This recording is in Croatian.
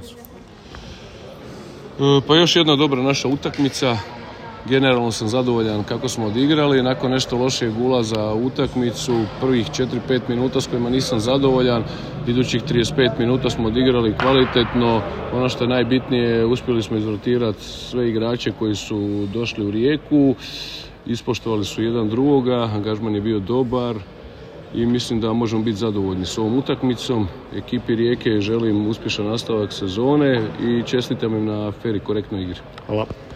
utakmicu? Pa još jedna dobra naša utakmica. Generalno sam zadovoljan kako smo odigrali. Nakon nešto lošijeg ulaza u utakmicu, prvih 4-5 minuta s kojima nisam zadovoljan, idućih 35 minuta smo odigrali kvalitetno. Ono što je najbitnije, uspjeli smo izrotirati sve igrače koji su došli u Rijeku. Ispoštovali su jedan drugoga, angažman je bio dobar i mislim da možemo biti zadovoljni s ovom utakmicom. Ekipi Rijeke želim uspješan nastavak sezone i čestitam im na fer i korektnoj igri. Hvala.